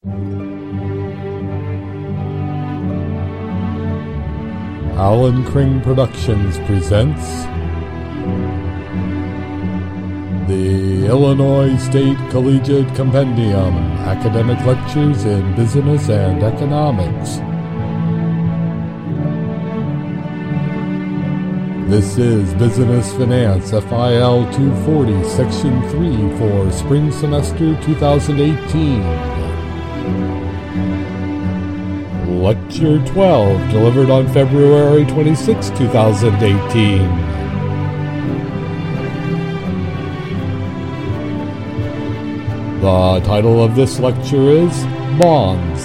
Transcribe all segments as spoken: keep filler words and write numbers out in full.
Alan Kring Productions presents the Illinois State Collegiate Compendium, Academic Lectures in Business and Economics. This is Business Finance F I L two forty, Section three for Spring Semester twenty eighteen. Lecture twelve, delivered on February twenty-sixth, twenty eighteen. The title of this lecture is Bonds.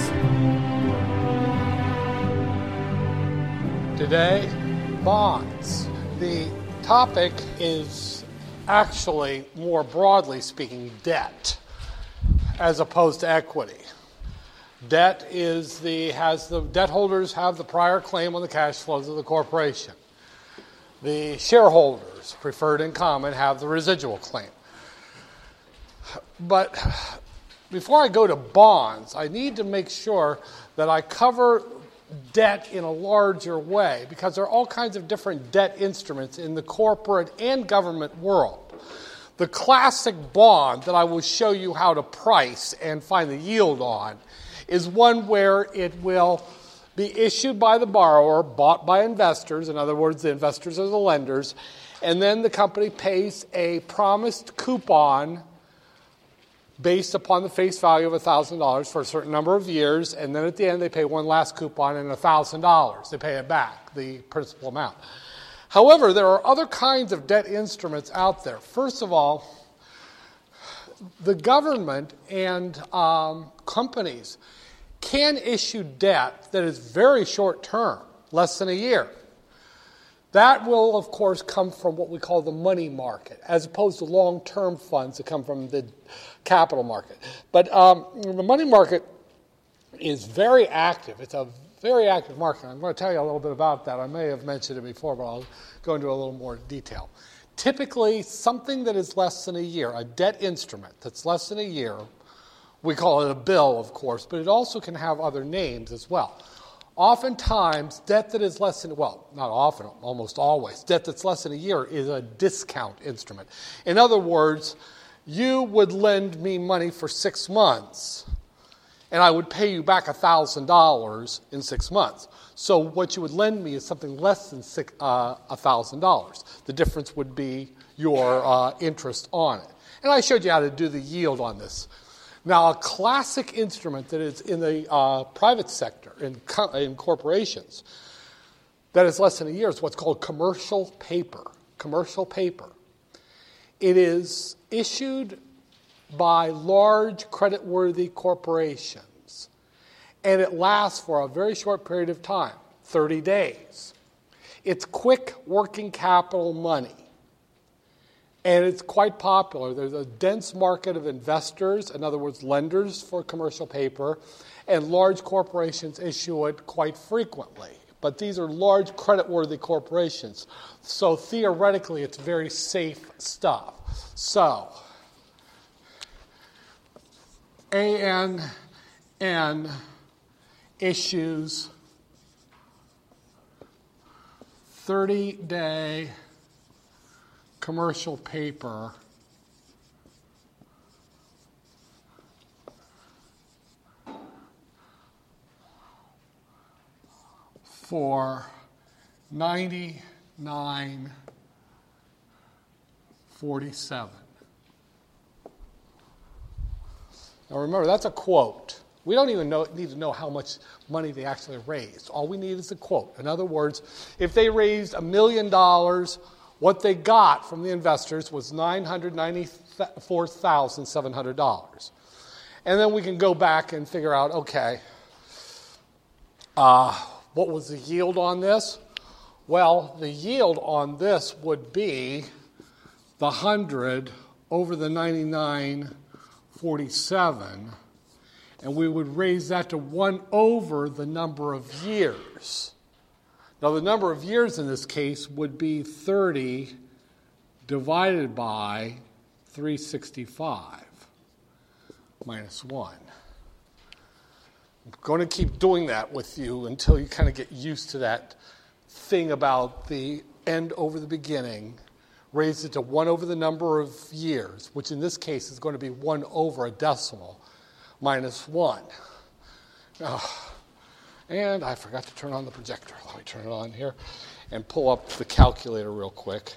Today, bonds. The topic is actually, more broadly speaking, debt, as opposed to equity. Debt is the has the debt holders have the prior claim on the cash flows of the corporation. The shareholders, preferred in common, have the residual claim. But before I go to bonds, I need to make sure that I cover debt in a larger way, because there are all kinds of different debt instruments in the corporate and government world. The classic bond that I will show you how to price and find the yield on is one where it will be issued by the borrower, bought by investors. In other words, the investors are the lenders, and then the company pays a promised coupon based upon the face value of one thousand dollars for a certain number of years, and then at the end they pay one last coupon and one thousand dollars. They pay it back, the principal amount. However, there are other kinds of debt instruments out there. First of all, the government and um, companies can issue debt that is very short term, less than a year. That will, of course, come from what we call the money market, as opposed to long-term funds that come from the capital market. But um, the money market is very active. It's a very active market. I'm going to tell you a little bit about that. I may have mentioned it before, but I'll go into a little more detail. Typically, something that is less than a year, a debt instrument that's less than a year, we call it a bill, of course, but it also can have other names as well. Oftentimes, debt that is less than, well, not often, almost always, debt that's less than a year is a discount instrument. In other words, you would lend me money for six months, and I would pay you back one thousand dollars in six months. So what you would lend me is something less than six, uh, one thousand dollars. The difference would be your uh, interest on it. And I showed you how to do the yield on this. Now, a classic instrument that is in the uh, private sector, in, co- in corporations, that is less than a year is what's called commercial paper. Commercial paper. It is issued by large credit-worthy corporations, and it lasts for a very short period of time, thirty days. It's quick working capital money. And it's quite popular. There's a dense market of investors, in other words, lenders for commercial paper, and large corporations issue it quite frequently. But these are large credit-worthy corporations. So theoretically, it's very safe stuff. So, A N N issues thirty-day commercial paper for ninety-nine forty-seven. Now remember, that's a quote. We don't even know, need to know how much money they actually raised. All we need is a quote. In other words, if they raised a million dollars, what they got from the investors was nine hundred ninety-four thousand seven hundred dollars. And then we can go back and figure out, okay, uh, what was the yield on this? Well, the yield on this would be the one hundred over the ninety-nine forty-seven, and we would raise that to one over the number of years. Now, the number of years in this case would be thirty divided by three hundred sixty-five minus one. going to keep doing that with you until you kind of get used to that thing about the end over the beginning. Raise it to one over the number of years, which in this case is going to be one over a decimal minus one. Oh, and I forgot to turn on the projector. Let me turn it on here and pull up the calculator real quick.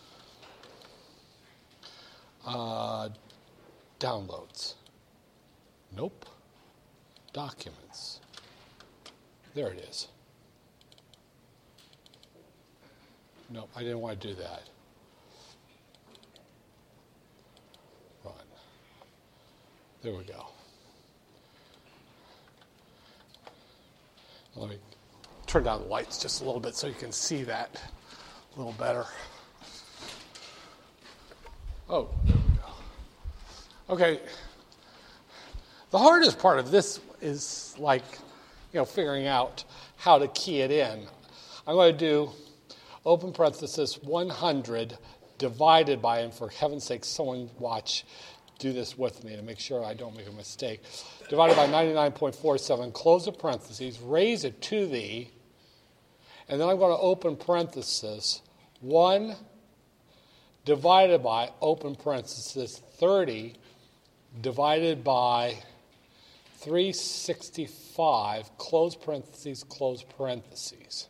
Uh, downloads. Nope. Documents. There it is. Nope, I didn't want to do that. Run. There we go. Let me turn down the lights just a little bit so you can see that a little better. Oh, there we go. Okay. The hardest part of this is like, you know, figuring out how to key it in. I'm going to do open parenthesis one hundred divided by, and for heaven's sake, someone watch, do this with me to make sure I don't make a mistake. Divided by ninety-nine point four seven, close the parentheses, raise it to the, and then I'm going to open parenthesis, one divided by, open parenthesis, thirty, divided by three hundred sixty-five, close parentheses, close parentheses.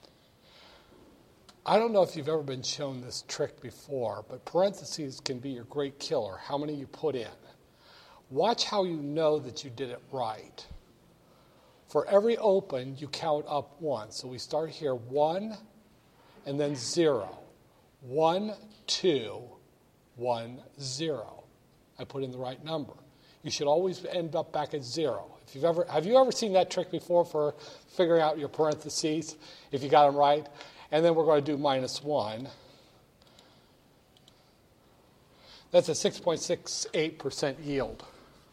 I don't know if you've ever been shown this trick before, but parentheses can be your great killer, how many you put in. Watch how you know that you did it right. For every open, you count up one. So we start here, one, and then zero. One, two, one, zero. I put in the right number. You should always end up back at zero. If you've ever, have you ever seen that trick before for figuring out your parentheses, if you got them right? And then we're going to do minus one. That's a six point six eight percent yield.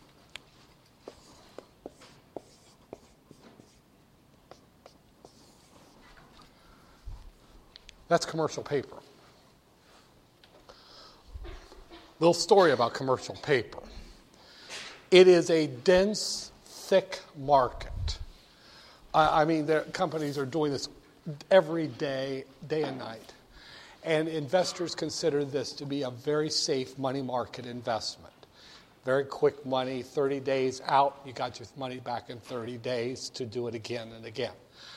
That's commercial paper. Little story about commercial paper. It is a dense, thick market. I, I mean, there, companies are doing this every day, day and night. And investors consider this to be a very safe money market investment. Very quick money, thirty days out, you got your money back in thirty days to do it again and again.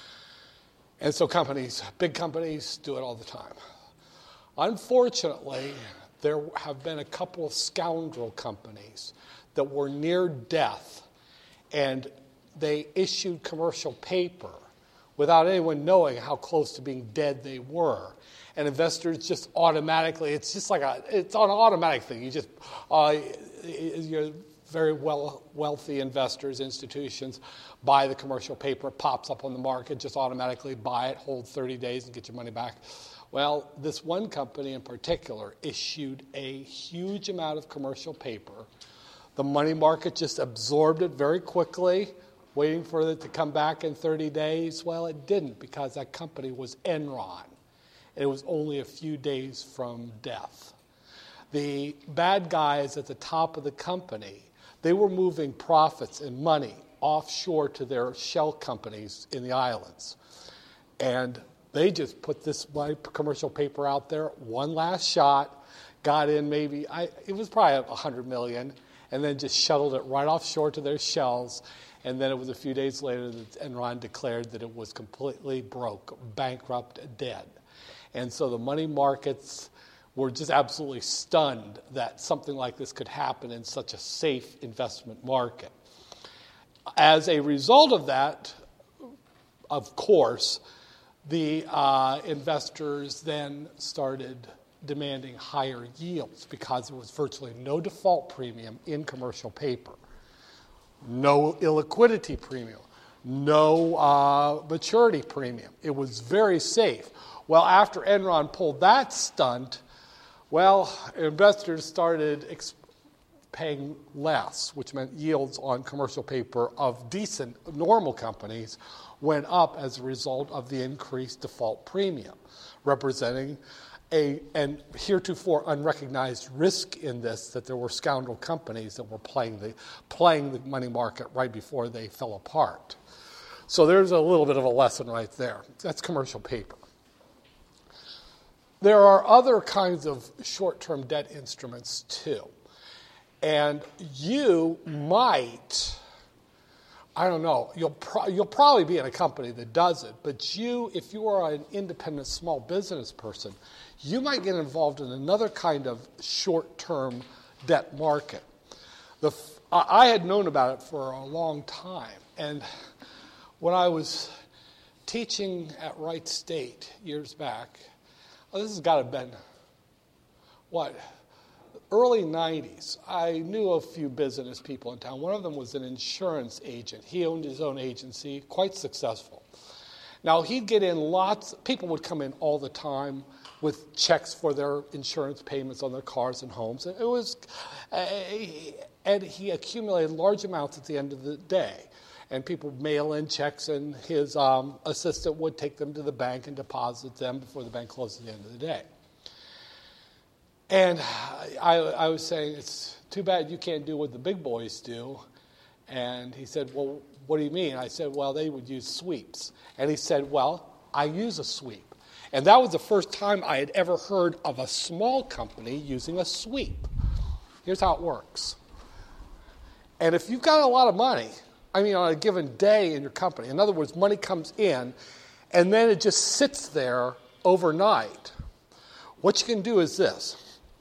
And so companies, big companies, do it all the time. Unfortunately, there have been a couple of scoundrel companies that were near death, and they issued commercial paper without anyone knowing how close to being dead they were. And investors just automatically, it's just like a, it's an automatic thing. You just, uh, you're very well, wealthy investors, institutions, buy the commercial paper, it pops up on the market, just automatically buy it, hold thirty days and get your money back. Well, this one company in particular issued a huge amount of commercial paper. The money market just absorbed it very quickly, waiting for it to come back in thirty days. Well, it didn't, because that company was Enron. And it was only a few days from death. The bad guys at the top of the company, they were moving profits and money offshore to their shell companies in the islands. And they just put this commercial paper out there, one last shot, got in maybe, I, it was probably one hundred million dollars, and then just shuttled it right offshore to their shells. And then it was a few days later that Enron declared that it was completely broke, bankrupt, dead. And so the money markets were just absolutely stunned that something like this could happen in such a safe investment market. As a result of that, of course, the uh, investors then started demanding higher yields because there was virtually no default premium in commercial paper, no illiquidity premium, no uh, maturity premium. It was very safe. Well, after Enron pulled that stunt, well, investors started exp- paying less, which meant yields on commercial paper of decent, normal companies went up as a result of the increased default premium, representing a and heretofore unrecognized risk in this, that there were scoundrel companies that were playing the playing the money market right before they fell apart. So there's a little bit of a lesson right there. That's commercial paper. There are other kinds of short-term debt instruments too. And you might, I don't know, you'll, pro- you'll probably be in a company that does it, but you, if you are an independent small business person, you might get involved in another kind of short-term debt market. The, I had known about it for a long time, and when I was teaching at Wright State years back, oh, this has got to have been, what, early nineties, I knew a few business people in town. One of them was an insurance agent. He owned his own agency, quite successful. Now, he'd get in lots, people would come in all the time with checks for their insurance payments on their cars and homes. And it was, uh, and he accumulated large amounts at the end of the day. And people would mail in checks, and his um, assistant would take them to the bank and deposit them before the bank closed at the end of the day. And I, I was saying, it's too bad you can't do what the big boys do. And he said, well, what do you mean? I said, well, they would use sweeps. And he said, well, I use a sweep. And that was the first time I had ever heard of a small company using a sweep. Here's how it works. And if you've got a lot of money, I mean, on a given day in your company, in other words, money comes in, and then it just sits there overnight. What you can do is this.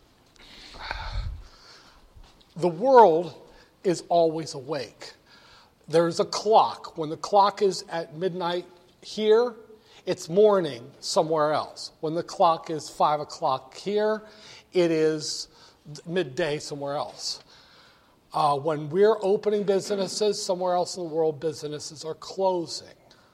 The world is always awake. There's a clock. When the clock is at midnight here, it's morning somewhere else. When the clock is five o'clock here, it is midday somewhere else. Uh, when we're opening businesses, somewhere else in the world, businesses are closing.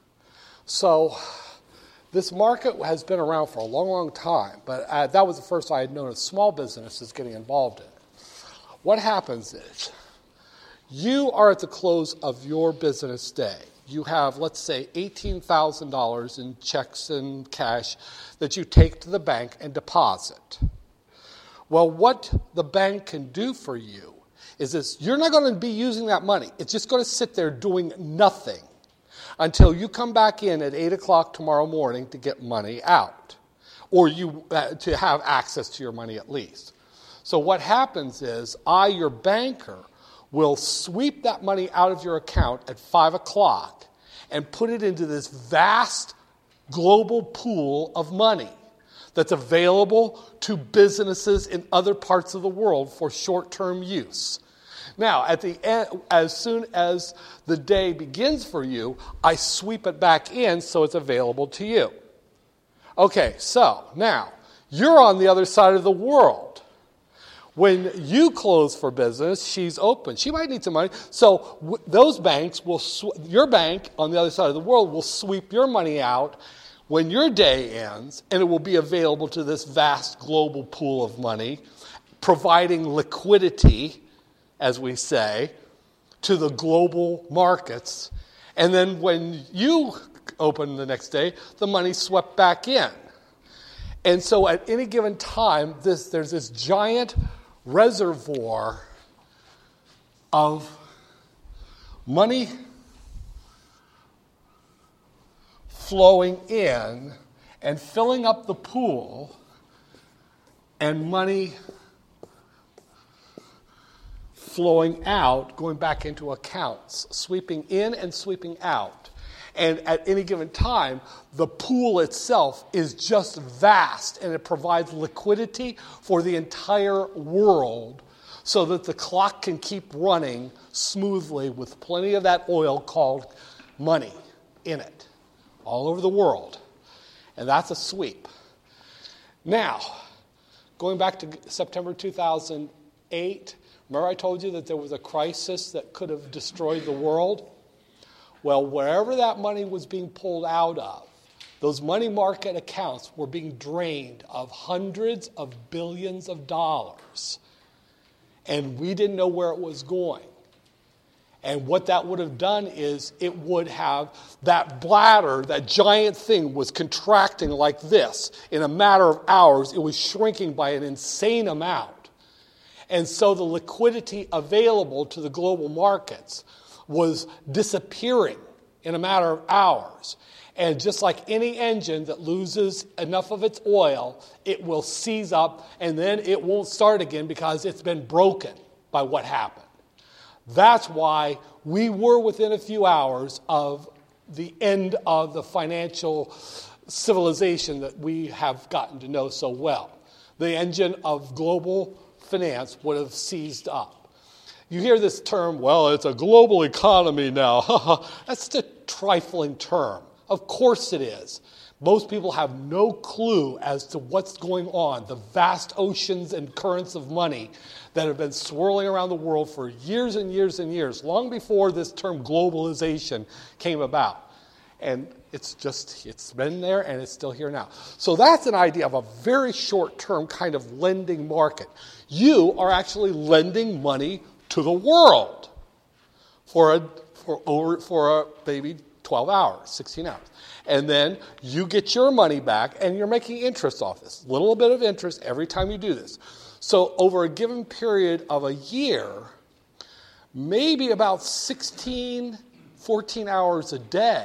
So this market has been around for a long, long time, but uh, that was the first I had known of small businesses getting involved in it. What happens is, you are at the close of your business day. You have, let's say, eighteen thousand dollars in checks and cash that you take to the bank and deposit. Well, what the bank can do for you is this: you're not going to be using that money. It's just going to sit there doing nothing until you come back in at eight o'clock tomorrow morning to get money out, or you uh, to have access to your money at least. So what happens is, I, your banker, will sweep that money out of your account at five o'clock and put it into this vast global pool of money that's available to businesses in other parts of the world for short-term use. Now, at the end, as soon as the day begins for you, I sweep it back in so it's available to you. Okay, so now, you're on the other side of the world. When you close for business, she's open. She might need some money. So w- those banks will, sw- your bank on the other side of the world will sweep your money out when your day ends, and it will be available to this vast global pool of money, providing liquidity, as we say, to the global markets. And then when you open the next day, the money's swept back in. And so at any given time, this, there's this giant reservoir of money flowing in and filling up the pool, and money flowing out, going back into accounts, sweeping in and sweeping out. And at any given time, the pool itself is just vast, and it provides liquidity for the entire world so that the clock can keep running smoothly with plenty of that oil called money in it all over the world. And that's a sweep. Now, going back to September two thousand eight, remember I told you that there was a crisis that could have destroyed the world? Well, wherever that money was being pulled out of, those money market accounts were being drained of hundreds of billions of dollars. And we didn't know where it was going. And what that would have done is it would have, that bladder, that giant thing was contracting like this. In a matter of hours, it was shrinking by an insane amount. And so the liquidity available to the global markets was disappearing in a matter of hours. And just like any engine that loses enough of its oil, it will seize up and then it won't start again because it's been broken by what happened. That's why we were within a few hours of the end of the financial civilization that we have gotten to know so well. The engine of global finance would have seized up. You hear this term, well, it's a global economy now. That's just a trifling term. Of course it is. Most people have no clue as to what's going on, the vast oceans and currents of money that have been swirling around the world for years and years and years, long before this term globalization came about. And it's just, it's been there and it's still here now. So that's an idea of a very short-term kind of lending market. You are actually lending money to the world for a, for over, for a maybe twelve hours, sixteen hours. And then you get your money back, and you're making interest off this. A little bit of interest every time you do this. So over a given period of a year, maybe about sixteen, fourteen hours a day,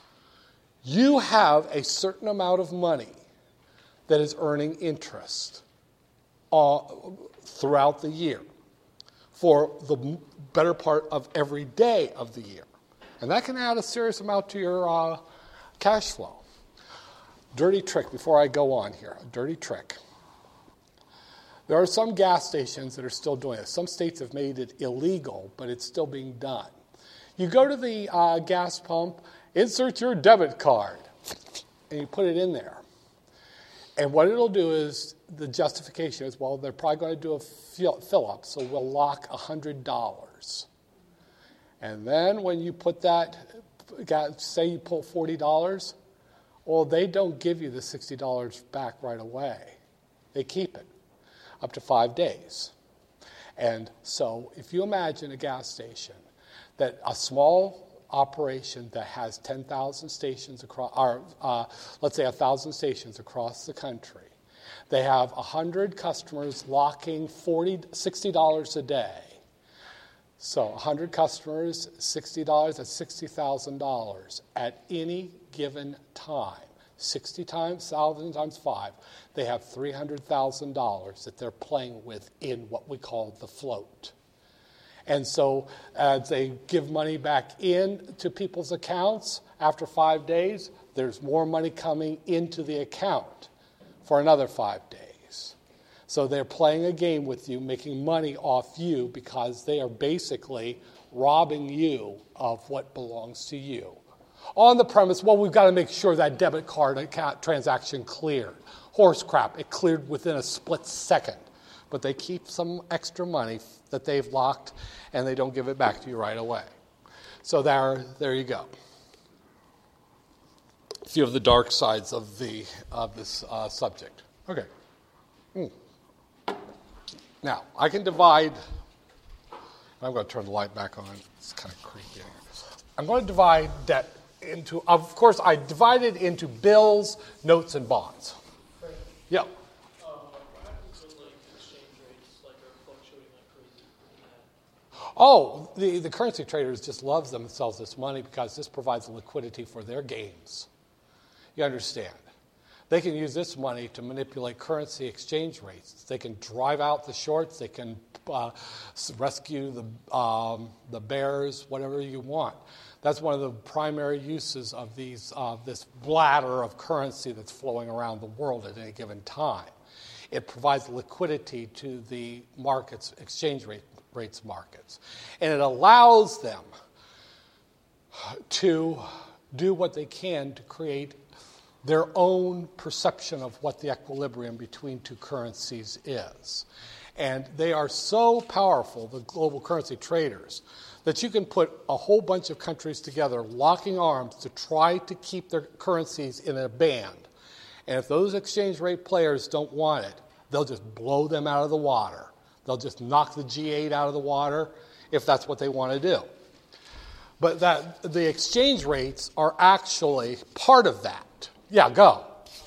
you have a certain amount of money that is earning interest uh, throughout the year for the better part of every day of the year. And that can add a serious amount to your uh, cash flow. Dirty trick before I go on here. A dirty trick. There are some gas stations that are still doing this. Some states have made it illegal, but it's still being done. You go to the uh, gas pump, insert your debit card, and you put it in there. And what it'll do is, the justification is, well, they're probably going to do a fill, fill up, so we'll lock one hundred dollars. And then when you put that, say you pull forty dollars, well, they don't give you the sixty dollars back right away. They keep it up to five days. And so if you imagine a gas station, that a small operation that has ten thousand stations across, or uh, let's say one thousand stations across the country, they have one hundred customers locking forty dollars, sixty dollars a day. So one hundred customers, sixty dollars, that's sixty thousand dollars at any given time. sixty times, one thousand times five, they have three hundred thousand dollars that they're playing with in what we call the float. And so as they give money back in to people's accounts after five days, there's more money coming into the account for another five days. So they're playing a game with you, making money off you because they are basically robbing you of what belongs to you. On the premise, well, we've got to make sure that debit card account transaction cleared. Horse crap, it cleared within a split second. But they keep some extra money that they've locked, and they don't give it back to you right away. So there, there you go. A few of the dark sides of the of this uh, subject. Okay. Mm. Now, I can divide, I'm going to turn the light back on, it's kind of creepy. I'm going to divide debt into, of course, I divide it into bills, notes, and bonds. Right. Yeah. Uh, what happens when like exchange rates like are fluctuating like crazy? Oh, the, the currency traders just love themselves this money because this provides liquidity for their games. You understand? They can use this money to manipulate currency exchange rates. They can drive out the shorts. They can uh, rescue the um, the bears, whatever you want. That's one of the primary uses of these uh, this bladder of currency that's flowing around the world at any given time. It provides liquidity to the markets, exchange rate, rates markets, and it allows them to do what they can to create their own perception of what the equilibrium between two currencies is. And they are so powerful, the global currency traders, that you can put a whole bunch of countries together locking arms to try to keep their currencies in a band. And if those exchange rate players don't want it, they'll just blow them out of the water. They'll just knock the G eight out of the water if that's what they want to do. But that the exchange rates are actually part of that. Yeah, go.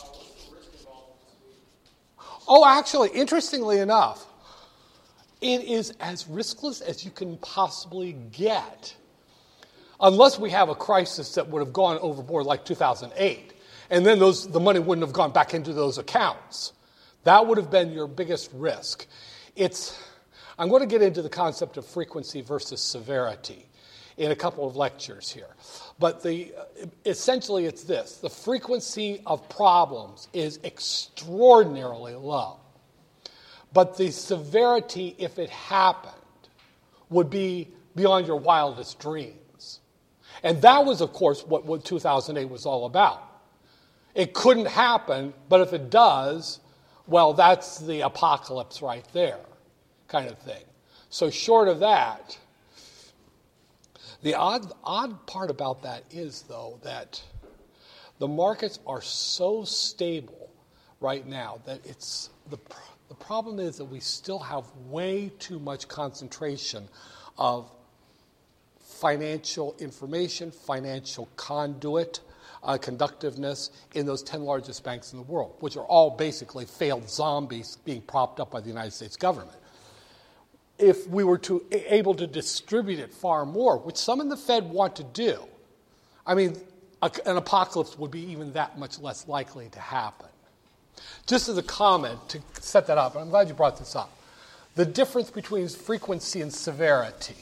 Oh, actually, interestingly enough, it is as riskless as you can possibly get. Unless we have a crisis that would have gone overboard like two thousand eight. And then those the money wouldn't have gone back into those accounts. That would have been your biggest risk. It's, I'm going to get into the concept of frequency versus severity in a couple of lectures here. But the essentially it's this. The frequency of problems is extraordinarily low. But the severity, if it happened, would be beyond your wildest dreams. And that was, of course, what, what two thousand eight was all about. It couldn't happen, but if it does, well, that's the apocalypse right there, kind of thing. So short of that, the odd, odd part about that is, though, that the markets are so stable right now that it's the the problem is that we still have way too much concentration of financial information, financial conduit, uh, conductiveness in those ten largest banks in the world, which are all basically failed zombies being propped up by the United States government. If we were to able to distribute it far more, which some in the Fed want to do, I mean, a, an apocalypse would be even that much less likely to happen. Just as a comment to set that up, and I'm glad you brought this up, the difference between frequency and severity.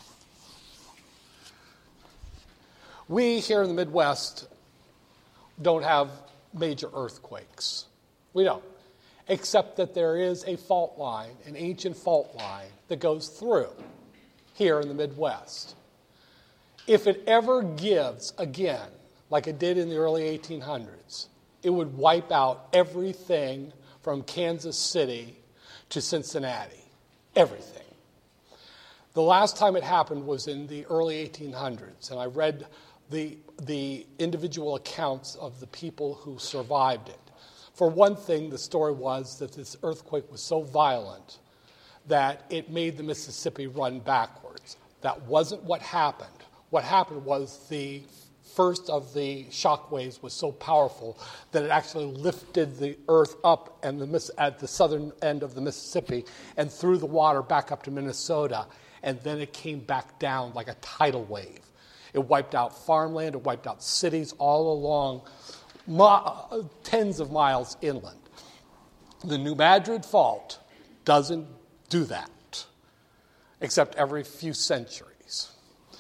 We here in the Midwest don't have major earthquakes. We don't. Except that there is a fault line, an ancient fault line that goes through here in the Midwest. If it ever gives again, like it did in the early eighteen hundreds, it would wipe out everything from Kansas City to Cincinnati. Everything. The last time it happened was in the early eighteen hundreds, and I read the, the individual accounts of the people who survived it. For one thing, the story was that this earthquake was so violent that it made the Mississippi run backwards. That wasn't what happened. What happened was the first of the shock waves was so powerful that it actually lifted the earth up and the, at the southern end of the Mississippi and threw the water back up to Minnesota, and then it came back down like a tidal wave. It wiped out farmland, it wiped out cities all along mi- tens of miles inland. The New Madrid Fault doesn't do that, except every few centuries.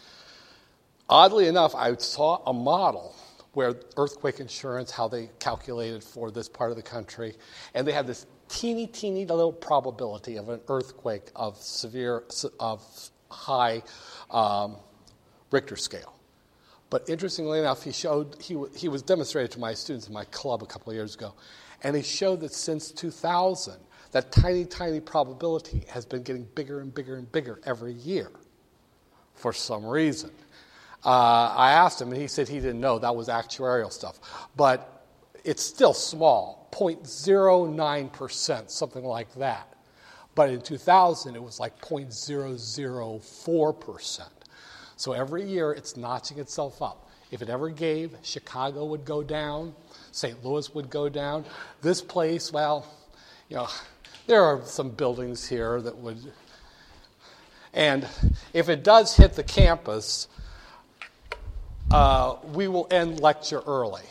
Oddly enough, I saw a model where earthquake insurance, how they calculated for this part of the country, and they had this teeny, teeny little probability of an earthquake of severe, of high um, Richter scale. But interestingly enough, he showed he w- he was demonstrated to my students in my club a couple of years ago, and he showed that since two thousand, that tiny, tiny probability has been getting bigger and bigger and bigger every year for some reason. Uh, I asked him, and he said he didn't know. That was actuarial stuff. But it's still small, zero point zero nine percent, something like that. But in two thousand, it was like zero point zero zero four percent. So every year, it's notching itself up. If it ever gave, Chicago would go down, Saint Louis would go down. This place, well, you know, there are some buildings here that would... And if it does hit the campus, uh, we will end lecture early.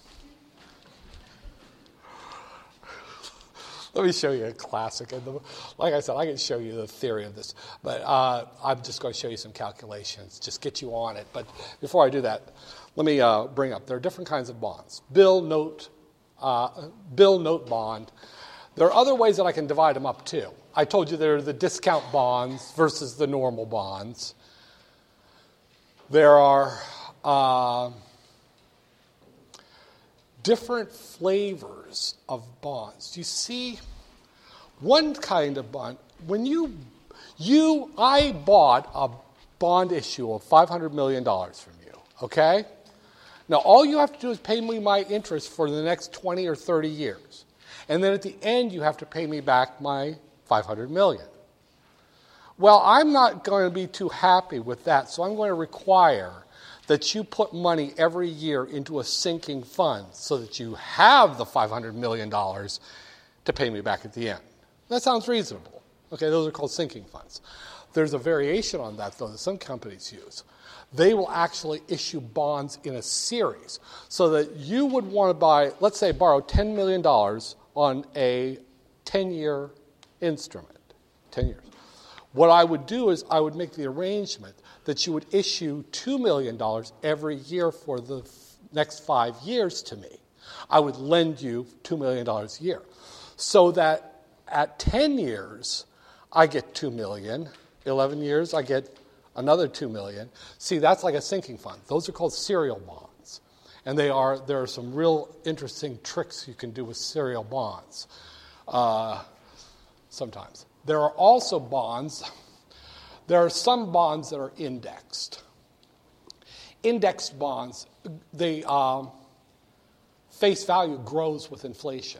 Let me show you a classic. And the, like I said, I can show you the theory of this, but uh, I'm just going to show you some calculations, just get you on it. But before I do that, let me uh, bring up, there are different kinds of bonds. Bill, note, uh, bill, note, bond. There are other ways that I can divide them up too. I told you there are the discount bonds versus the normal bonds. There are uh, different flavors of bonds. Do you see one kind of bond? When you, you, I bought a bond issue of five hundred million dollars from you, okay? Now, all you have to do is pay me my interest for the next twenty or thirty years. And then at the end, you have to pay me back my five hundred million dollars. Well, I'm not going to be too happy with that, so I'm going to require that you put money every year into a sinking fund so that you have the five hundred million dollars to pay me back at the end. That sounds reasonable. Okay, those are called sinking funds. There's a variation on that, though, that some companies use. They will actually issue bonds in a series so that you would want to buy, let's say, borrow ten million dollars on a ten-year instrument, ten years. What I would do is I would make the arrangement that you would issue two million dollars every year for the f- next five years to me. I would lend you two million dollars a year. So that at ten years, I get two million dollars. eleven years, I get another two million dollars. See, that's like a sinking fund. Those are called serial bonds. And they are there are some real interesting tricks you can do with serial bonds uh, sometimes. There are also bonds. There are some bonds that are indexed. Indexed bonds, the um, face value grows with inflation.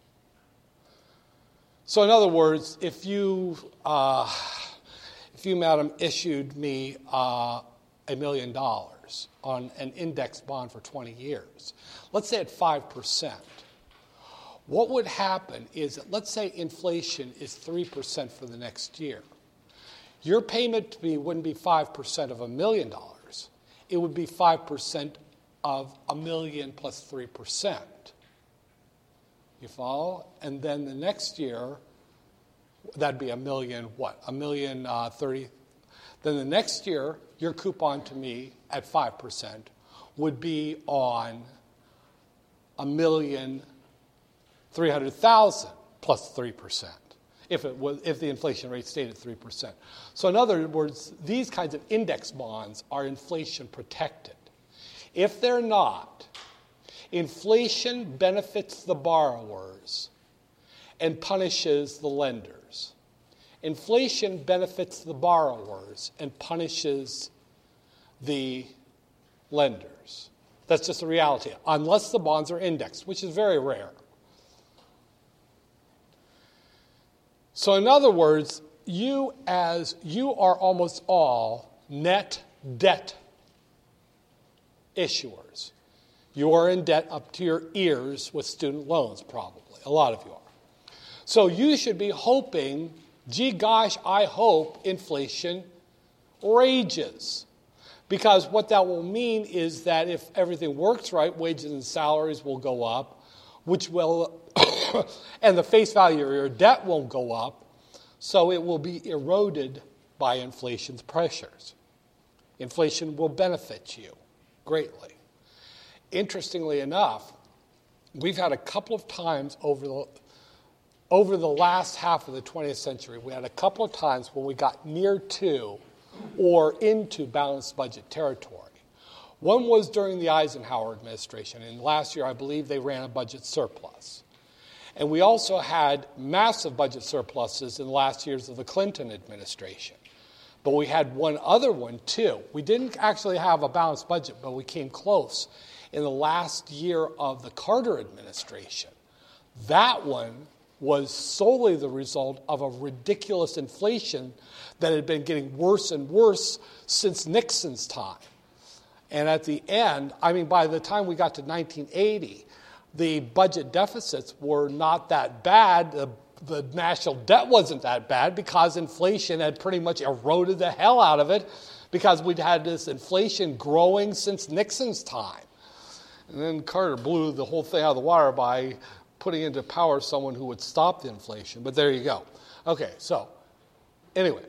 So in other words, if you, uh, if you, madam, issued me uh, a million dollars on an indexed bond for twenty years, let's say at five percent, what would happen is that, let's say inflation is three percent for the next year. Your payment to me wouldn't be five percent of a million dollars. It would be five percent of a million plus three percent. You follow? And then the next year, that'd be a million, what? A million uh, thirty. Then the next year, your coupon to me at five percent would be on a million three hundred thousand plus three percent. If it was, if the inflation rate stayed at three percent. So in other words, these kinds of index bonds are inflation protected. If they're not, inflation benefits the borrowers and punishes the lenders. Inflation benefits the borrowers and punishes the lenders. That's just a reality, unless the bonds are indexed, which is very rare. So in other words, you as you are almost all net debt issuers. You are in debt up to your ears with student loans, probably. A lot of you are. So you should be hoping, gee gosh, I hope inflation rages. Because what that will mean is that if everything works right, wages and salaries will go up, which will and the face value of your debt won't go up, so it will be eroded by inflation's pressures. Inflation will benefit you greatly. Interestingly enough, we've had a couple of times over the, over the last half of the twentieth century, we had a couple of times when we got near to or into balanced budget territory. One was during the Eisenhower administration, and last year I believe they ran a budget surplus. And we also had massive budget surpluses in the last years of the Clinton administration. But we had one other one, too. We didn't actually have a balanced budget, but we came close in the last year of the Carter administration. That one was solely the result of a ridiculous inflation that had been getting worse and worse since Nixon's time. And at the end, I mean, by the time we got to nineteen eighty, the budget deficits were not that bad. The, the national debt wasn't that bad because inflation had pretty much eroded the hell out of it because we'd had this inflation growing since Nixon's time. And then Carter blew the whole thing out of the water by putting into power someone who would stop the inflation. But there you go. Okay, so anyway,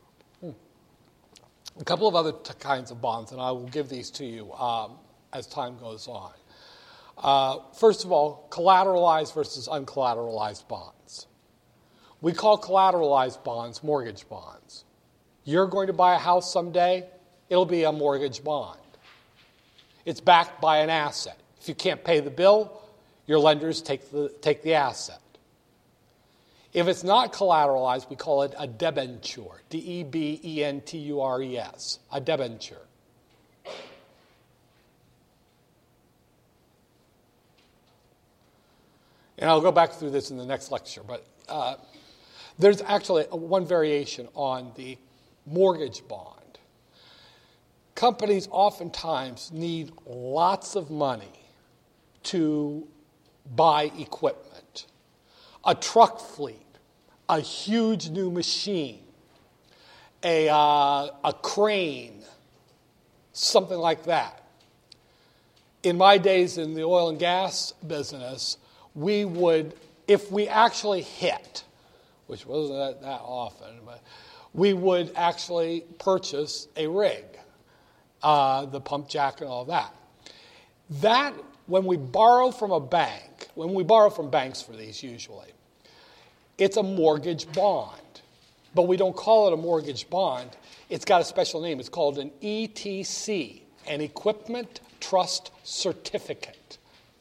a couple of other t- kinds of bonds, and I will give these to you um, as time goes on. Uh, first of all, collateralized versus uncollateralized bonds. We call collateralized bonds mortgage bonds. You're going to buy a house someday, it'll be a mortgage bond. It's backed by an asset. If you can't pay the bill, your lenders take the, take the asset. If it's not collateralized, we call it a debenture, D E B E N T U R E S, a debenture. And I'll go back through this in the next lecture, but uh, There's actually one variation on the mortgage bond. Companies oftentimes need lots of money to buy equipment, a truck fleet, a huge new machine, a, uh, a crane, something like that. In my days in the oil and gas business, we would, if we actually hit, which wasn't that, that often, but we would actually purchase a rig, uh, the pump jack and all that. That, when we borrow from a bank, when we borrow from banks for these usually, it's a mortgage bond. But we don't call it a mortgage bond. It's got a special name. It's called an E T C, an Equipment Trust Certificate.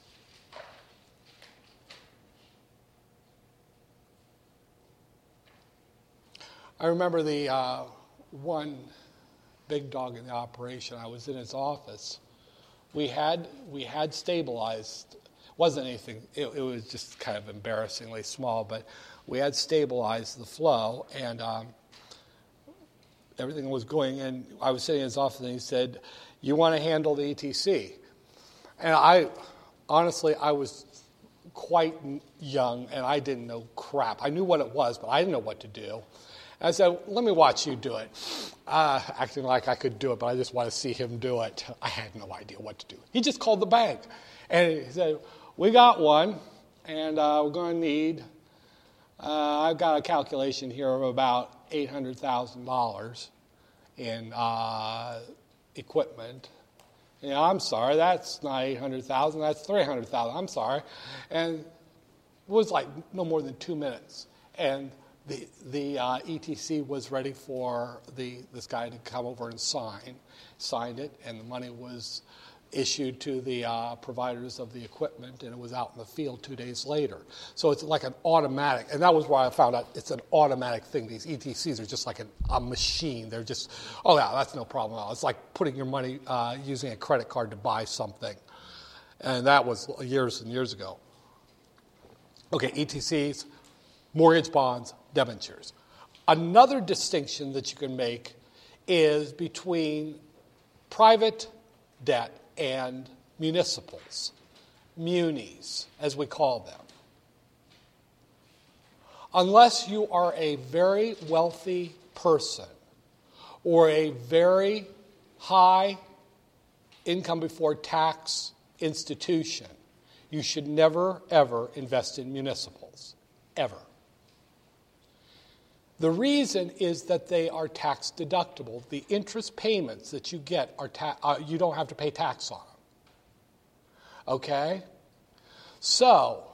I remember the uh, one big dog in the operation. I was in his office. We had we had stabilized. Wasn't anything. It, it was just kind of embarrassingly small, but we had stabilized the flow, and um, everything was going. And I was sitting in his office, and he said, "You want to handle the E T C?" And I, honestly, I was quite young, and I didn't know crap. I knew what it was, but I didn't know what to do. I said, let me watch you do it. Uh, acting like I could do it, but I just want to see him do it. I had no idea what to do. He just called the bank. And he said, we got one, and uh, we're going to need, uh, I've got a calculation here of about eight hundred thousand dollars in uh, equipment. You know, I'm sorry, that's not eight hundred thousand dollars, that's three hundred thousand dollars. I'm sorry. And it was like no more than two minutes. And The the uh, E T C was ready for the this guy to come over and sign, signed it, and the money was issued to the uh, providers of the equipment, and it was out in the field two days later. So it's like an automatic, and that was why I found out it's an automatic thing. These E T Cs are just like an, a machine. They're just, oh yeah, that's no problem at all. It's like putting your money, uh, using a credit card to buy something, and that was years and years ago. Okay, E T Cs, mortgage bonds, debentures. Another distinction that you can make is between private debt and municipals, munis, as we call them. Unless you are a very wealthy person or a very high income before tax institution, you should never, ever invest in municipals, ever. The reason is that they are tax deductible. The interest payments that you get are ta- uh, you don't have to pay tax on them. Okay? So,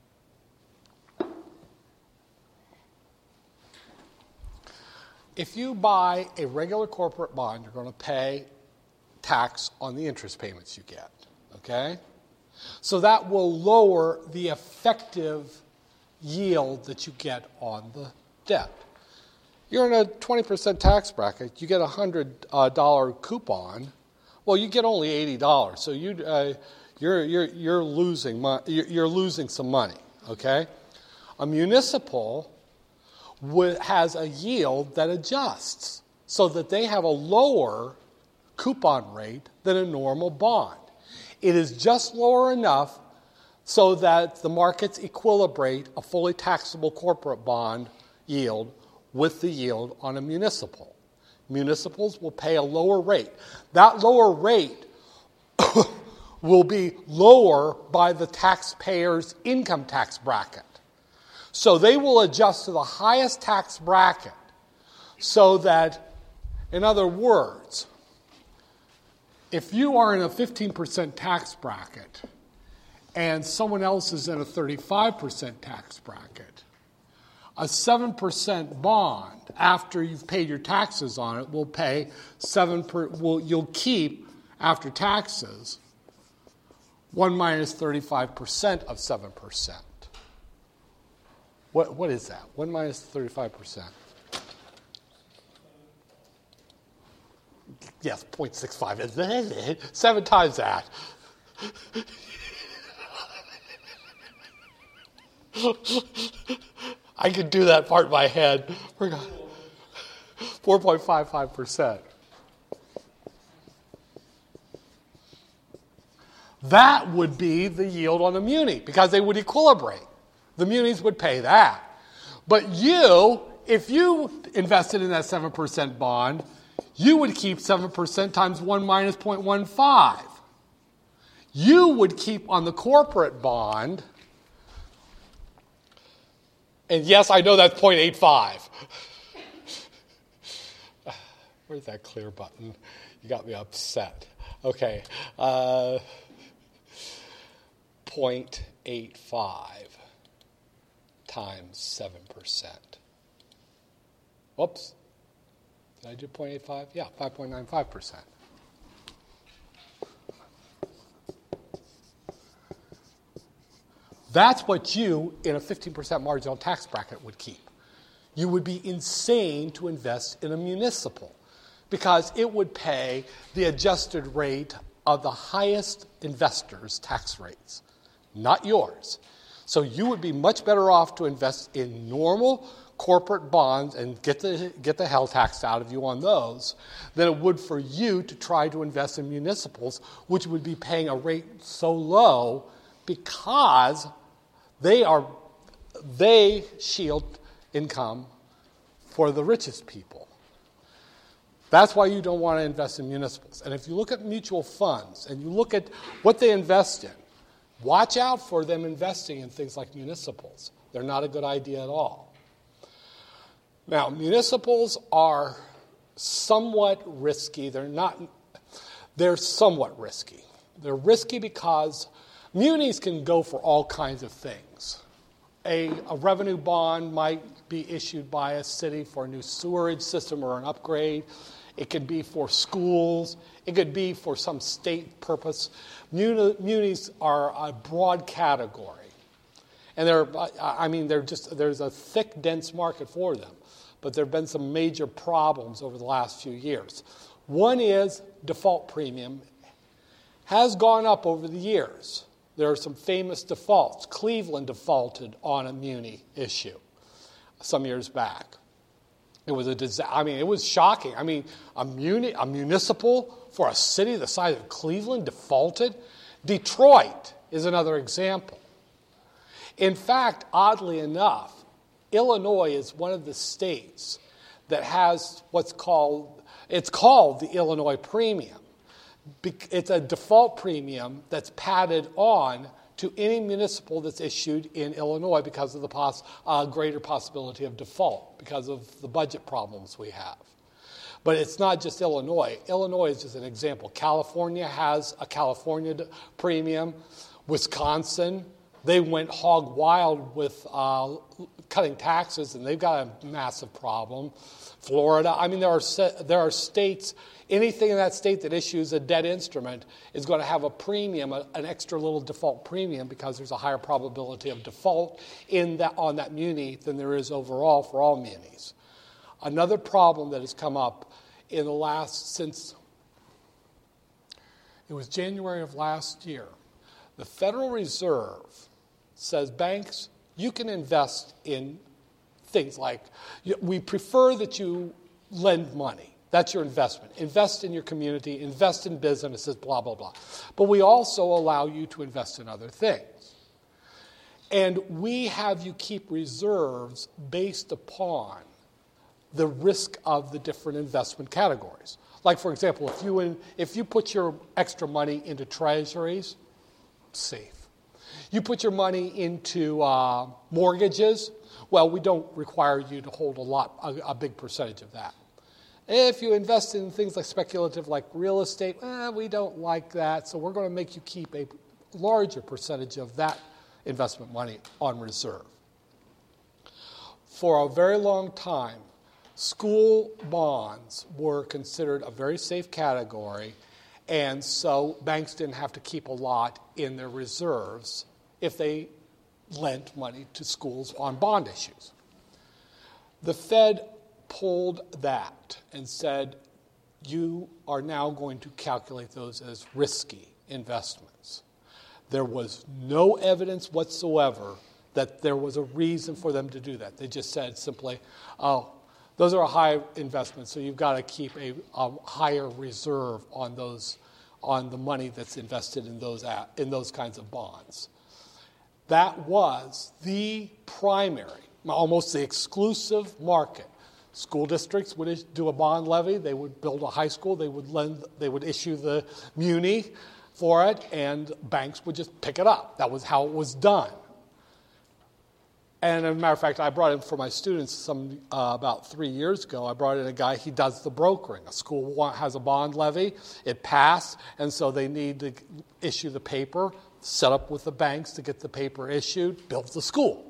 if you buy a regular corporate bond, you're going to pay tax on the interest payments you get. Okay? So that will lower the effective yield that you get on the debt. You're in a twenty percent tax bracket. You get a one hundred dollars uh, coupon. Well, you get only eighty dollars. So you, uh, you're, you're, you're, losing mo- you're losing some money, okay? A municipal would, has a yield that adjusts so that they have a lower coupon rate than a normal bond. It is just lower enough so that the markets equilibrate a fully taxable corporate bond yield with the yield on a municipal. Municipals will pay a lower rate. That lower rate will be lower by the taxpayer's income tax bracket. So they will adjust to the highest tax bracket so that, in other words, if you are in a fifteen percent tax bracket and someone else is in a thirty-five percent tax bracket, a seven percent bond, after you've paid your taxes on it, will pay seven per, will you'll keep after taxes one minus thirty-five percent of seven percent. What what is that? one minus thirty-five percent. Yes, zero point six five. Seven times that. I could do that part in my head. four point five five percent. That would be the yield on a muni because they would equilibrate. The munis would pay that. But you, if you invested in that seven percent bond, you would keep seven percent times one minus zero point one five. You would keep on the corporate bond, and yes, I know that's zero point eight five. Where's that clear button? You got me upset. Okay. Uh, zero point eight five times seven percent. Whoops. Did I do zero point eight five? Yeah, five point nine five percent. That's what you, in a fifteen percent marginal tax bracket, would keep. You would be insane to invest in a municipal because it would pay the adjusted rate of the highest investors' tax rates, not yours. So you would be much better off to invest in normal corporate bonds and get the get the hell taxed out of you on those than it would for you to try to invest in municipals, which would be paying a rate so low because they are they shield income for the richest people. That's why you don't want to invest in municipals. And if you look at mutual funds and you look at what they invest in, watch out for them investing in things like municipals. They're not a good idea at all. Now, municipals are somewhat risky. They're not, they're somewhat risky. They're risky because munis can go for all kinds of things. A, a revenue bond might be issued by a city for a new sewerage system or an upgrade. It could be for schools. It could be for some state purpose. Muni, munis are a broad category. And they're, I mean, they're just, there's a thick, dense market for them. But there have been some major problems over the last few years. One is default premium has gone up over the years. There are some famous defaults. Cleveland defaulted on a muni issue some years back. It was a disaster. I mean, it was shocking. I mean, a muni, a municipal for a city the size of Cleveland defaulted. Detroit is another example. In fact, oddly enough, Illinois is one of the states that has what's called, it's called the Illinois premium. It's a default premium that's padded on to any municipal that's issued in Illinois because of the pos- uh, greater possibility of default, because of the budget problems we have. But it's not just Illinois. Illinois is just an example. California has a California d- premium. Wisconsin, they went hog wild with uh, cutting taxes, and they've got a massive problem. Florida, I mean, there are there are states. Anything in that state that issues a debt instrument is going to have a premium, a, an extra little default premium, because there's a higher probability of default in that on that muni than there is overall for all munis. Another problem that has come up in the last since it was January of last year, the Federal Reserve says, banks, you can invest in things like, we prefer that you lend money. That's your investment. Invest in your community, invest in businesses, blah, blah, blah. But we also allow you to invest in other things. And we have you keep reserves based upon the risk of the different investment categories. Like, for example, if you in, if you put your extra money into treasuries, safe. You put your money into uh, mortgages, well, we don't require you to hold a lot, a, a big percentage of that. If you invest in things like speculative, like real estate, eh, we don't like that, so we're going to make you keep a larger percentage of that investment money on reserve. For a very long time, school bonds were considered a very safe category, and so banks didn't have to keep a lot in their reserves if they lent money to schools on bond issues. The Fed pulled that and said, you are now going to calculate those as risky investments. There was no evidence whatsoever that there was a reason for them to do that. They just said simply, oh, those are a high investment, so you've got to keep a, a higher reserve on those, on the money that's invested in those at, in those kinds of bonds. That was the primary, almost the exclusive market. School districts would do a bond levy. They would build a high school. They would lend. They would issue the muni for it, and banks would just pick it up. That was how it was done. And as a matter of fact, I brought in for my students some uh, about three years ago. I brought in a guy. He does the brokering. A school want, has a bond levy. It passed, and so they need to issue the paper. Set up with the banks to get the paper issued. Build the school.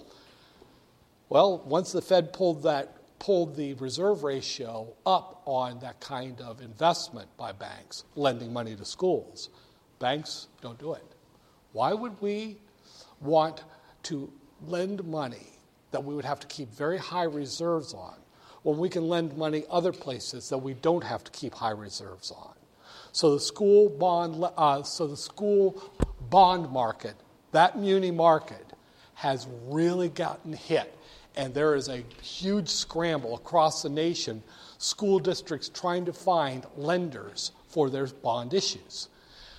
Well, once the Fed pulled that. pulled the reserve ratio up on that kind of investment by banks, lending money to schools. Banks don't do it. Why would we want to lend money that we would have to keep very high reserves on when we can lend money other places that we don't have to keep high reserves on? So the school bond, uh, so the school bond market, that muni market, has really gotten hit. And there is a huge scramble across the nation, school districts trying to find lenders for their bond issues.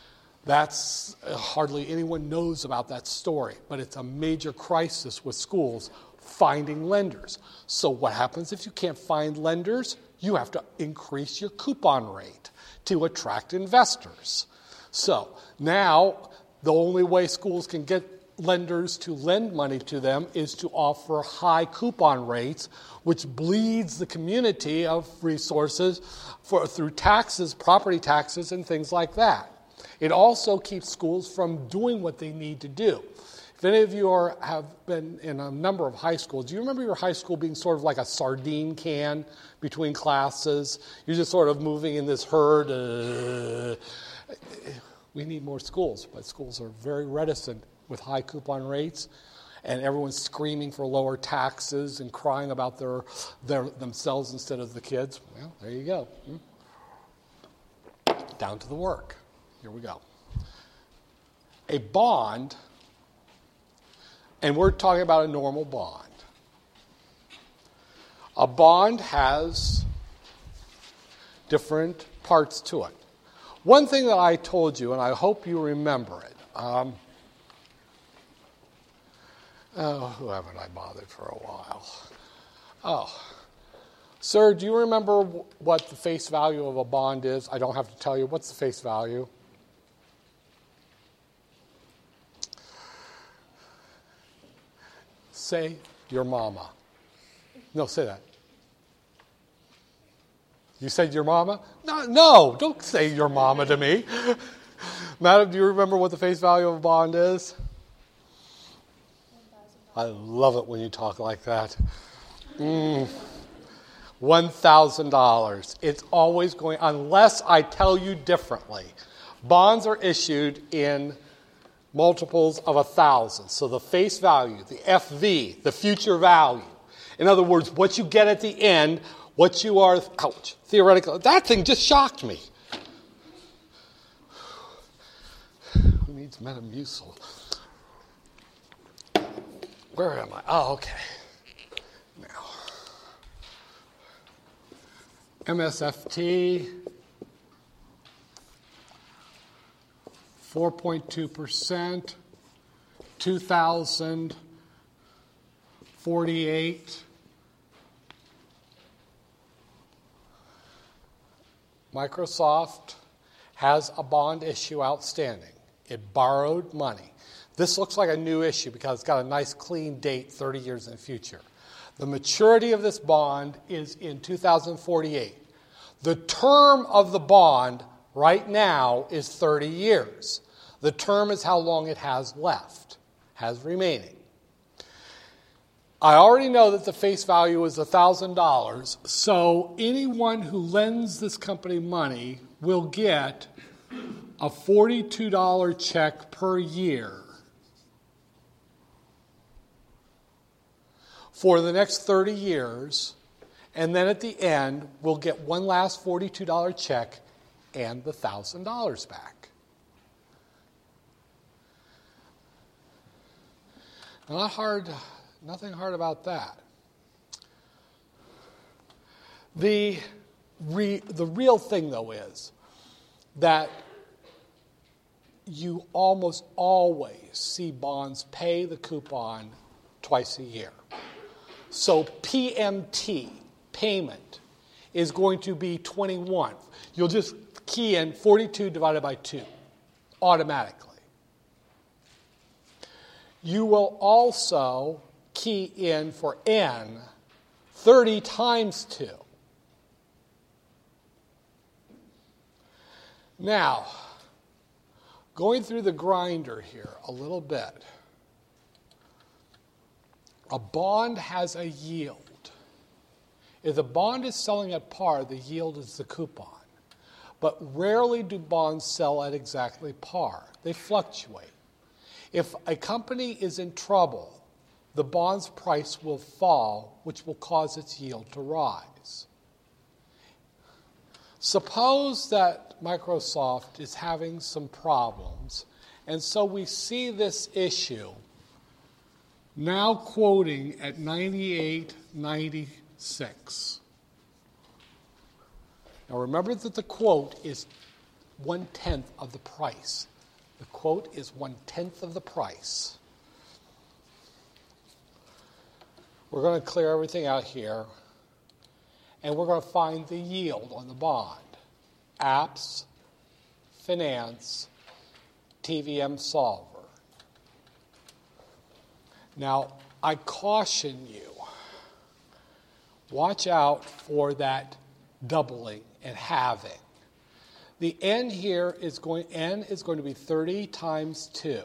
That's uh, hardly anyone knows about that story, but it's a major crisis with schools finding lenders. So what happens if you can't find lenders? You have to increase your coupon rate to attract investors. So now the only way schools can get lenders to lend money to them is to offer high coupon rates, which bleeds the community of resources for, through taxes, property taxes, and things like that. It also keeps schools from doing what they need to do. If any of you are, have been in a number of high schools, do you remember your high school being sort of like a sardine can between classes? You're just sort of moving in this herd. Uh, we need more schools, but schools are very reticent with high coupon rates, and everyone's screaming for lower taxes and crying about their, their themselves instead of the kids. Well, there you go. Down to the work. Here we go. A bond, and we're talking about a normal bond. A bond has different parts to it. One thing that I told you, and I hope you remember it, um, Oh, who haven't I bothered for a while? Oh. Sir, do you remember what the face value of a bond is? I don't have to tell you. What's the face value? Say your mama. No, say that. You said your mama? No, no, don't say your mama to me. Madam, do you remember what the face value of a bond is? I love it when you talk like that. Mm. one thousand dollars. It's always going, unless I tell you differently. Bonds are issued in multiples of one thousand. So the face value, the F V, the future value. In other words, what you get at the end, what you are, ouch, theoretical. That thing just shocked me. Who needs Metamucil? Where am I? Oh, okay. Now, M S F T, four point two percent, two thousand forty-eight. Microsoft has a bond issue outstanding. It borrowed money. This looks like a new issue because it's got a nice clean date, thirty years in the future. The maturity of this bond is in two thousand forty-eight. The term of the bond right now is thirty years. The term is how long it has left, has remaining. I already know that the face value is one thousand dollars, so anyone who lends this company money will get a forty-two dollars check per year for the next thirty years, and then at the end, we'll get one last forty-two dollars check and the one thousand dollars back. Not hard, nothing hard about that. The, re, the real thing, though, is that you almost always see bonds pay the coupon twice a year. So P M T, payment, is going to be twenty-one. You'll just key in forty-two divided by two automatically. You will also key in for N thirty times two. Now, going through the grinder here a little bit, a bond has a yield. If the bond is selling at par, the yield is the coupon. But rarely do bonds sell at exactly par. They fluctuate. If a company is in trouble, the bond's price will fall, which will cause its yield to rise. Suppose that Microsoft is having some problems, and so we see this issue now quoting at ninety-eight ninety-six. Now remember that the quote is one-tenth of the price. The quote is one-tenth of the price. We're going to clear everything out here, and we're going to find the yield on the bond. Apps, Finance, T V M Solver. Now, I caution you, watch out for that doubling and halving. The N here is going, N is going to be thirty times two.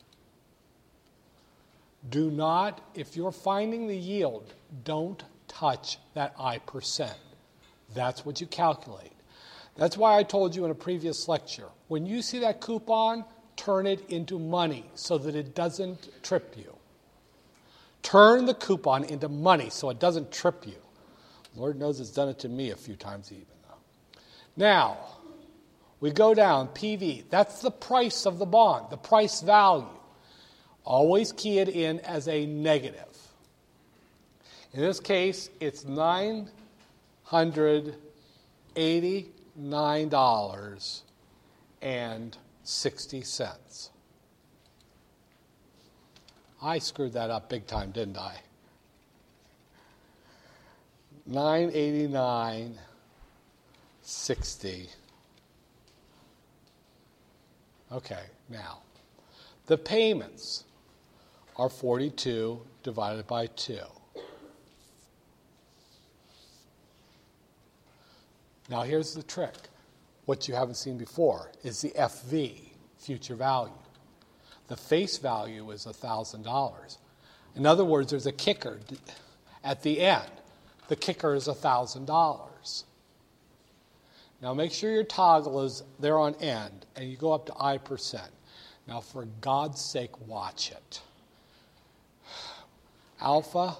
Do not, if you're finding the yield, don't touch that I percent. That's what you calculate. That's why I told you in a previous lecture, when you see that coupon, turn it into money so that it doesn't trip you. Turn the coupon into money so it doesn't trip you. Lord knows it's done it to me a few times even, though. Now, we go down, P V. That's the price of the bond, the price value. Always key it in as a negative. In this case, it's nine hundred eighty-nine dollars and sixty cents. I screwed that up big time, didn't I? nine eighty-nine sixty. Okay, now, the payments are forty-two divided by two. Now here's the trick. What you haven't seen before is the F V, future value. The face value is one thousand dollars. In other words, there's a kicker at the end. The kicker is one thousand dollars. Now make sure your toggle is there on end, and you go up to I percent. Now for God's sake, watch it. Alpha,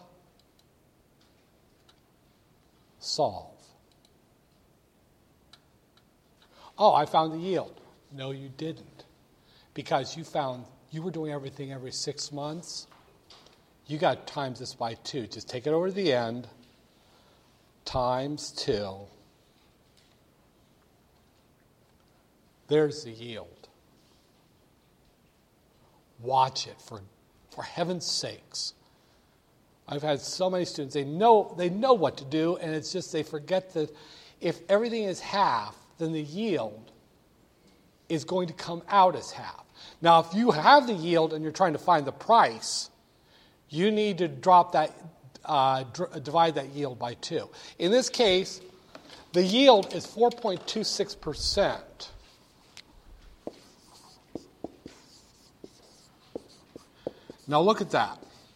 solve. Oh, I found the yield. No, you didn't. Because you found you were doing everything every six months. You got to times this by two. Just take it over to the end. Times two. There's the yield. Watch it for, for heaven's sakes. I've had so many students, they know they know what to do, and it's just they forget that if everything is half, then the yield is going to come out as half. Now, if you have the yield and you're trying to find the price, you need to drop that, uh, dr- divide that yield by two. In this case, the yield is four point two six percent. Now look at that.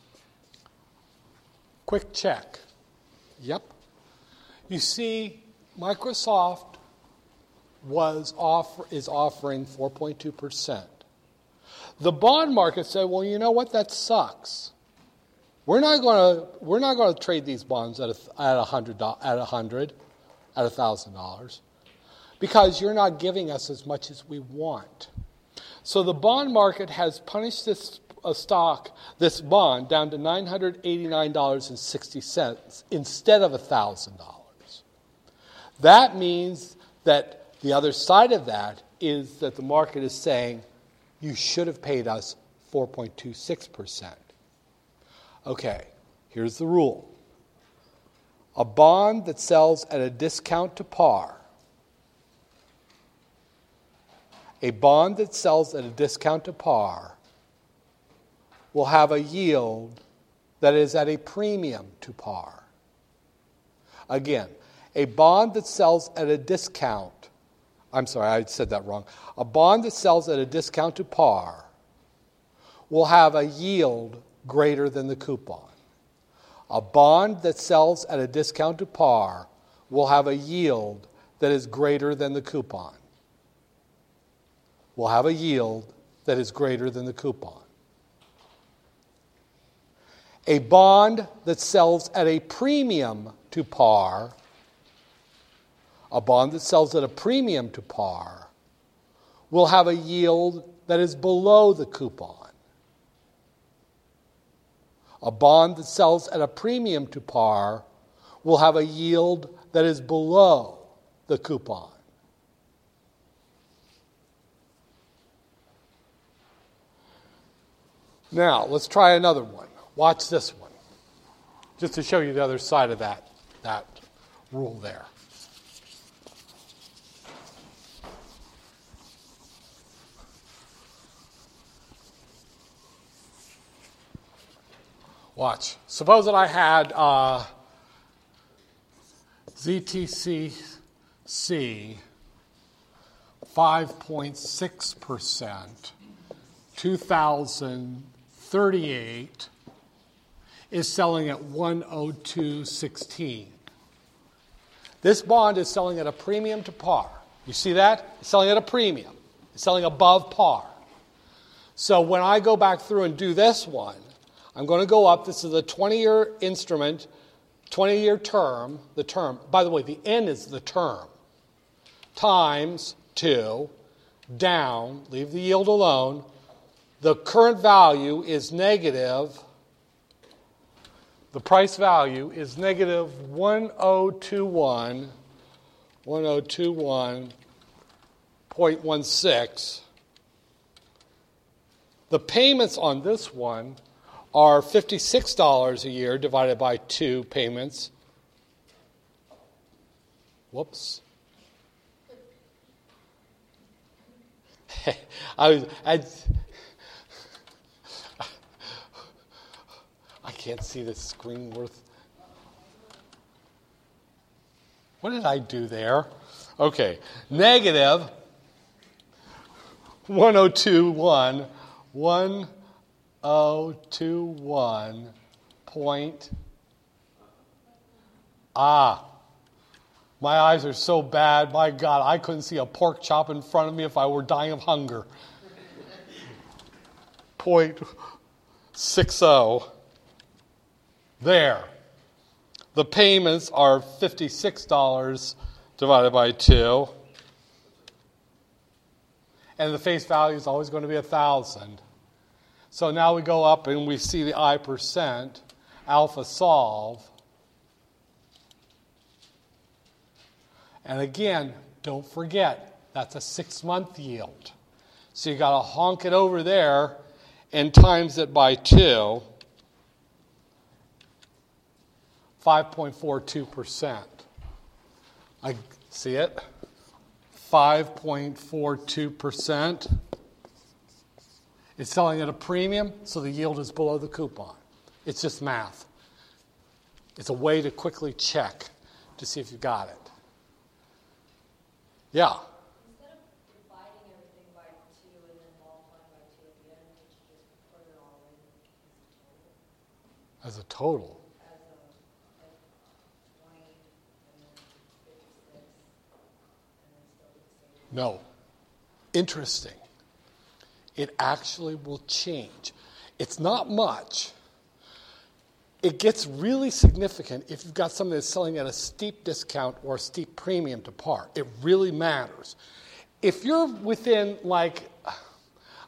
Quick check. Yep. You see, Microsoft was offer, is offering four point two percent. The bond market said, well, you know what? That sucks. We're not going to we're not going to trade these bonds at a, at a hundred at a hundred at a thousand dollars because you're not giving us as much as we want. So the bond market has punished this a stock, this bond, down to nine hundred eighty-nine dollars and sixty cents instead of one thousand dollars. That means that the other side of that is that the market is saying, you should have paid us four point two six percent. Okay, here's the rule. A bond that sells at a discount to par, a bond that sells at a discount to par will have a yield that is at a premium to par. Again, a bond that sells at a discount, I'm sorry, I said that wrong. A bond that sells at a discount to par will have a yield greater than the coupon. A bond that sells at a discount to par will have a yield that is greater than the coupon. Will have a yield that is greater than the coupon. A bond that sells at a premium to par, a bond that sells at a premium to par, will have a yield that is below the coupon. A bond that sells at a premium to par will have a yield that is below the coupon. Now, let's try another one. Watch this one, just to show you the other side of that, that rule there. Watch. Suppose that I had uh, Z T C C five point six percent, two thousand thirty-eight is selling at one oh two sixteen. This bond is selling at a premium to par. You see that? It's selling at a premium. It's selling above par. So when I go back through and do this one, I'm going to go up. This is a twenty-year instrument, twenty-year term, the term. By the way, the N is the term. Times two, down, leave the yield alone. The current value is negative. The price value is negative one thousand twenty-one, one thousand twenty-one point one six. The payments on this one are fifty-six dollars a year divided by two payments. Whoops. I was I, I can't see the screen worth. What did I do there? Okay, negative one thousand twenty-one, one thousand twenty-one point. Ah, my eyes are so bad. My God, I couldn't see a pork chop in front of me if I were dying of hunger. Point six zero. There. The payments are fifty-six dollars divided by two. And the face value is always going to be one thousand. So now we go up and we see the I percent, alpha solve. And again, don't forget, that's a six-month yield. So you got to honk it over there and times it by two. five point four two percent. I see it? five point four two percent. It's selling at a premium, so the yield is below the coupon. It's just math. It's a way to quickly check to see if you got it. Yeah? Instead of dividing everything by two and then multiplying by two at the end, you should just put it all in As a total. as a, like twenty and then fifty-six and then still do the same. No. Interesting. It actually will change. It's not much. It gets really significant if you've got something that's selling at a steep discount or a steep premium to par. It really matters. If you're within, like,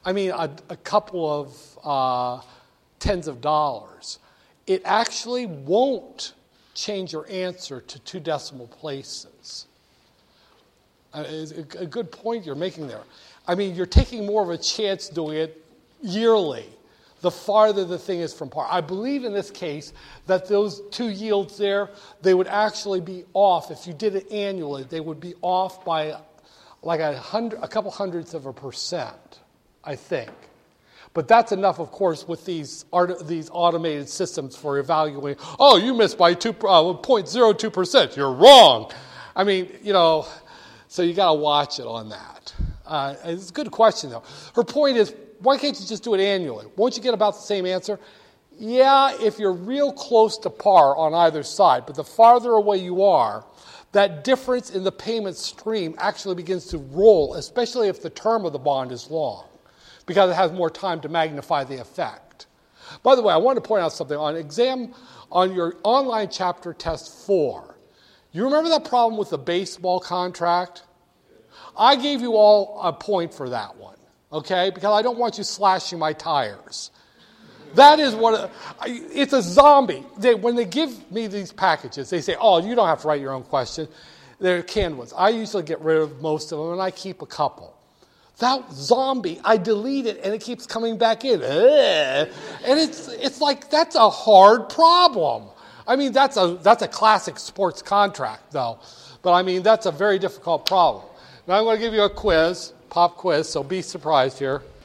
I mean, a, a couple of uh, tens of dollars, it actually won't change your answer to two decimal places. Uh, it's a, a good point you're making there. I mean, you're taking more of a chance doing it yearly, the farther the thing is from par. I believe in this case that those two yields there, they would actually be off. If you did it annually, they would be off by like a hundred, a couple hundredths of a percent, I think. But that's enough, of course, with these art, these automated systems for evaluating. Oh, you missed by two, uh, zero point zero two percent. You're wrong. I mean, you know, so you got to watch it on that. Uh, it's a good question, though. Her point is, why can't you just do it annually? Won't you get about the same answer? Yeah, if you're real close to par on either side, but the farther away you are, that difference in the payment stream actually begins to roll, especially if the term of the bond is long, because it has more time to magnify the effect. By the way, I want to point out something. On exam, on your online chapter test four, you remember that problem with the baseball contract? I gave you all a point for that one. Okay, because I don't want you slashing my tires. That is what, it's a zombie. They, when they give me these packages, they say, oh, you don't have to write your own question. They're canned ones. I usually get rid of most of them, and I keep a couple. That zombie, I delete it, and it keeps coming back in. Ugh. And it's it's like, that's a hard problem. I mean, that's a that's a classic sports contract, though. But, I mean, that's a very difficult problem. Now I'm going to give you a quiz. Pop quiz, so be surprised here.